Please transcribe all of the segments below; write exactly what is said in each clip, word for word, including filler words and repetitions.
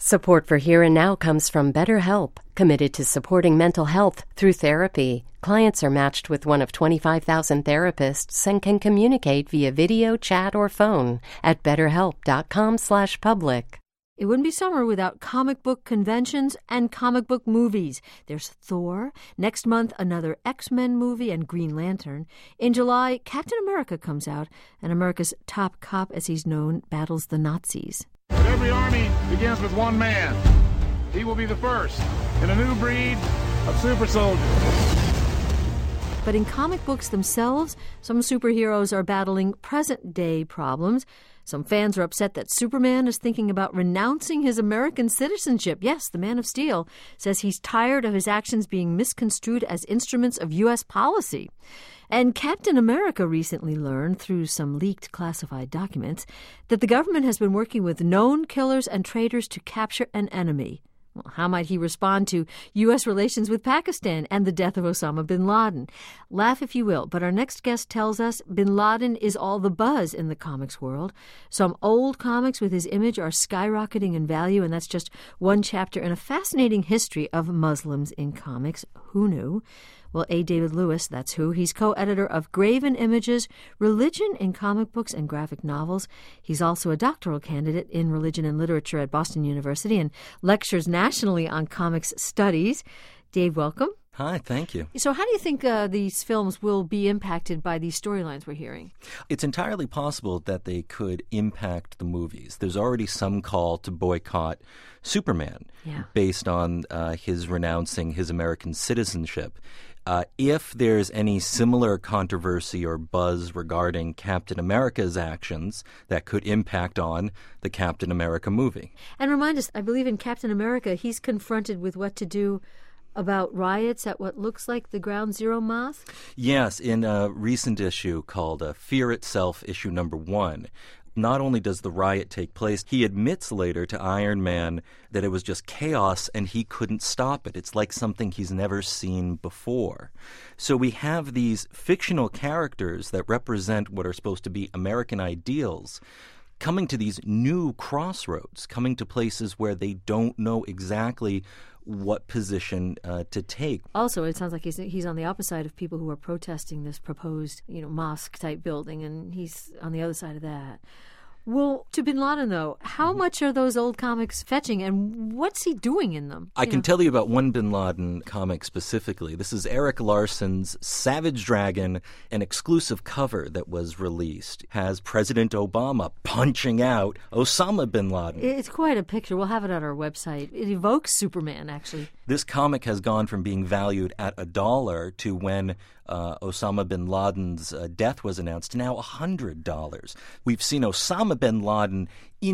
Support for Here and Now comes from BetterHelp, committed to supporting mental health through therapy. Clients are matched with one of twenty-five thousand therapists and can communicate via video, chat, or phone at betterhelp.com slash public. It wouldn't be summer without comic book conventions and comic book movies. There's Thor. Next month, another X-Men movie and Green Lantern. In July, Captain America comes out, and America's top cop, as he's known, battles the Nazis. Every army begins with one man. He will be the first in a new breed of super soldiers. But in comic books themselves, some superheroes are battling present-day problems. Some fans are upset that Superman is thinking about renouncing his American citizenship. Yes, the Man of Steel says he's tired of his actions being misconstrued as instruments of U S policy. And Captain America recently learned through some leaked classified documents that the government has been working with known killers and traitors to capture an enemy. Well, how might he respond to U S relations with Pakistan and the death of Osama bin Laden? Laugh if you will, but our next guest tells us bin Laden is all the buzz in the comics world. Some old comics with his image are skyrocketing in value, and that's just one chapter in a fascinating history of Muslims in comics. Who knew? Well, A. David Lewis, that's who. He's co-editor of Graven Images, Religion in Comic Books and Graphic Novels. He's also a doctoral candidate in religion and literature at Boston University and lectures nationally on comics studies. Dave, welcome. Hi, thank you. So how do you think uh, these films will be impacted by these storylines we're hearing? It's entirely possible that they could impact the movies. There's already some call to boycott Superman yeah. based on uh, his renouncing his American citizenship. Uh, if there's any similar controversy or buzz regarding Captain America's actions, that could impact on the Captain America movie. And remind us, I believe in Captain America, he's confronted with what to do about riots at what looks like the Ground Zero Mosque? Yes, in a recent issue called uh, Fear Itself, issue number one. Not only does the riot take place, he admits later to Iron Man that it was just chaos and he couldn't stop it. It's like something he's never seen before. So we have these fictional characters that represent what are supposed to be American ideals coming to these new crossroads, coming to places where they don't know exactly what position uh, to take. Also, it sounds like he's he's on the opposite side of people who are protesting this proposed, you know, mosque-type building, and he's on the other side of that. Well, to bin Laden, though, how much are those old comics fetching, and what's he doing in them? I you can know? tell you about one bin Laden comic specifically. This is Eric Larson's Savage Dragon, an exclusive cover that was released. Has President Obama punching out Osama bin Laden. It's quite a picture. We'll have it on our website. It evokes Superman, actually. This comic has gone from being valued at a dollar to when uh, Osama bin Laden's uh, death was announced to now one hundred dollars. We've seen Osama bin Laden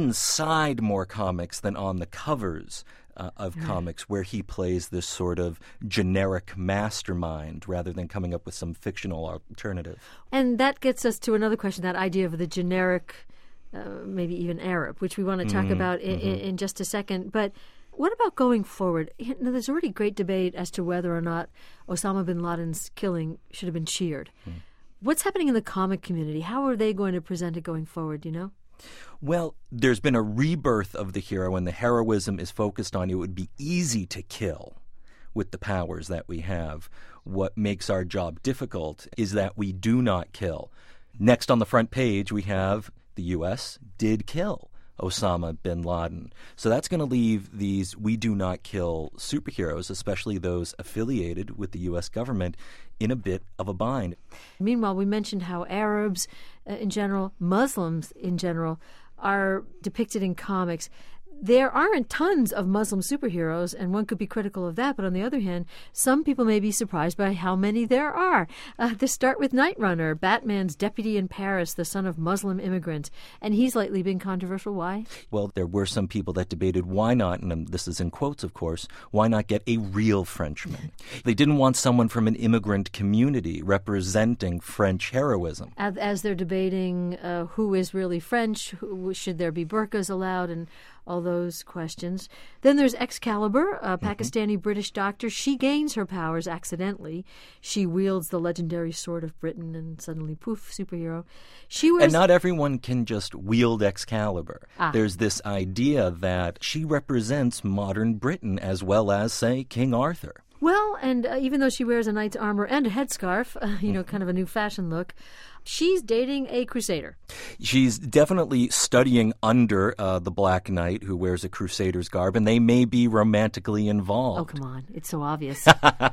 inside more comics than on the covers uh, of right. comics, where he plays this sort of generic mastermind rather than coming up with some fictional alternative. And that gets us to another question, that idea of the generic, uh, maybe even Arab, which we want to talk mm-hmm. about in, mm-hmm. in just a second. But what about going forward? You know, there's already great debate as to whether or not Osama bin Laden's killing should have been cheered. Mm. What's happening in the comic community? How are they going to present it going forward, do you know? Well, there's been a rebirth of the hero, and the heroism is focused on it would be easy to kill with the powers that we have. What makes our job difficult is that we do not kill. Next on the front page, we have the U S did kill Osama bin Laden. So that's going to leave these we do not kill superheroes, especially those affiliated with the U S government, in a bit of a bind. Meanwhile, we mentioned how Arabs uh, in general, Muslims in general, are depicted in comics. There aren't tons of Muslim superheroes, and one could be critical of that. But on the other hand, some people may be surprised by how many there are. Uh, to start with Night Runner, Batman's deputy in Paris, the son of Muslim immigrants. And he's lately been controversial. Why? Well, there were some people that debated why not, and this is in quotes, of course, why not get a real Frenchman? They didn't want someone from an immigrant community representing French heroism. As, as they're debating uh, who is really French, who, should there be burqas allowed, and all those questions. Then there's Excalibur, a Pakistani-British doctor. She gains her powers accidentally. She wields the legendary sword of Britain and suddenly, poof, superhero. She wears... And not everyone can just wield Excalibur. Ah. There's this idea that she represents modern Britain as well as, say, King Arthur. Well, and uh, even though she wears a knight's armor and a headscarf, uh, you know, kind of a new fashion look, she's dating a crusader. She's definitely studying under uh, the Black Knight who wears a crusader's garb, and they may be romantically involved. Oh, come on. It's so obvious.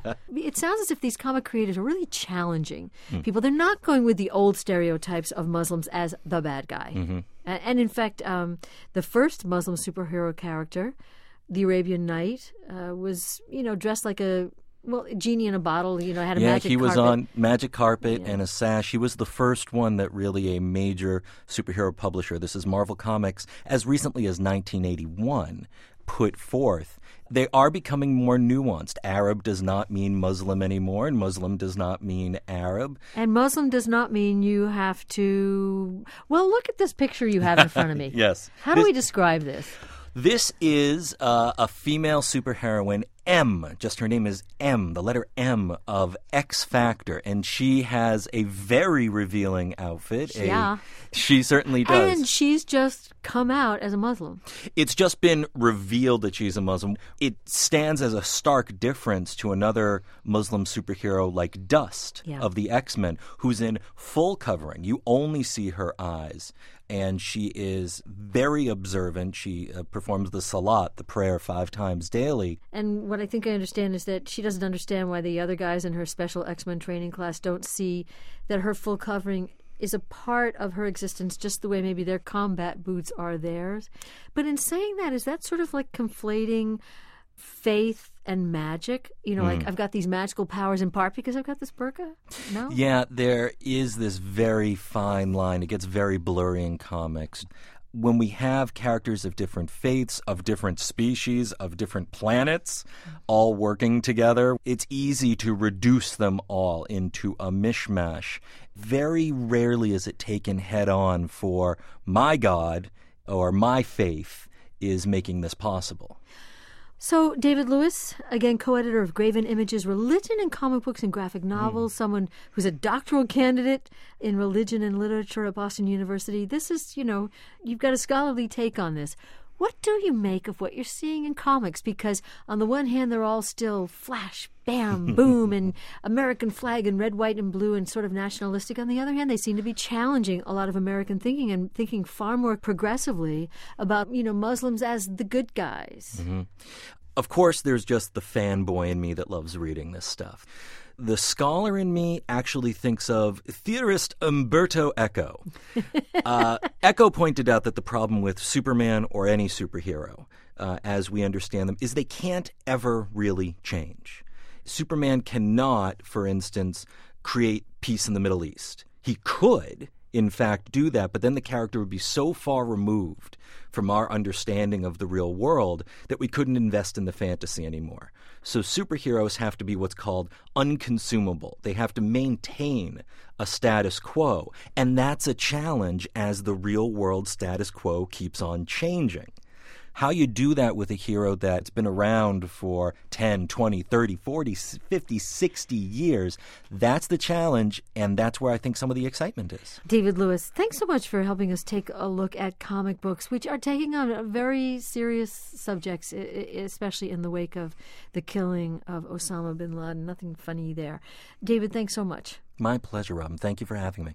It sounds as if these comic creators are really challenging mm. people. They're not going with the old stereotypes of Muslims as the bad guy. Mm-hmm. And, and in fact, um, the first Muslim superhero character, the Arabian Night, uh, was, you know, dressed like a, well, a genie in a bottle, you know, had a yeah, magic he was carpet. on magic carpet Yeah. and a sash. He was the first one that really a major superhero publisher, this is Marvel Comics, as recently as nineteen eighty-one, put forth. They are becoming more nuanced. Arab does not mean Muslim anymore, and Muslim does not mean Arab. And Muslim does not mean you have to, well, look at this picture you have in front of me. Yes. How do This- we describe this? This is uh, a female superheroine, M. Just her name is M, the letter M of X Factor. And she has a very revealing outfit. A- Yeah. She certainly does. And she's just come out as a Muslim. It's just been revealed that she's a Muslim. It stands as a stark difference to another Muslim superhero like Dust Yeah. of the X-Men, who's in full covering. You only see her eyes. And she is very observant. She uh, performs the salat, the prayer, five times daily. And what I think I understand is that she doesn't understand why the other guys in her special X-Men training class don't see that her full covering is a part of her existence, just the way maybe their combat boots are theirs. But in saying that, is that sort of like conflating faith and magic? You know, like I've got these magical powers in part because I've got this burqa? No? Yeah, there is this very fine line. It gets very blurry in comics. When we have characters of different faiths, of different species, of different planets, all working together, it's easy to reduce them all into a mishmash. Very rarely is it taken head on for my God or my faith is making this possible. So, David Lewis, again, co-editor of Graven Images, Religion in Comic Books and Graphic Novels, mm. someone who's a doctoral candidate in religion and literature at Boston University. This is, you know, you've got a scholarly take on this. What do you make of what you're seeing in comics? Because on the one hand, they're all still flash, bam, boom, and American flag and red, white, and blue and sort of nationalistic. On the other hand, they seem to be challenging a lot of American thinking and thinking far more progressively about, you know, Muslims as the good guys. Mm-hmm. Of course, there's just the fanboy in me that loves reading this stuff. The scholar in me actually thinks of theorist Umberto Eco. uh, Eco pointed out that the problem with Superman or any superhero, uh, as we understand them, is they can't ever really change. Superman cannot, for instance, create peace in the Middle East. He could, in fact, do that, but then the character would be so far removed from our understanding of the real world that we couldn't invest in the fantasy anymore. So superheroes have to be what's called unconsumable. They have to maintain a status quo, and that's a challenge as the real world status quo keeps on changing. How you do that with a hero that's been around for ten, twenty, thirty, forty, fifty, sixty years, that's the challenge, and that's where I think some of the excitement is. David Lewis, thanks so much for helping us take a look at comic books, which are taking on very serious subjects, especially in the wake of the killing of Osama bin Laden. Nothing funny there. David, thanks so much. My pleasure, Robin. Thank you for having me.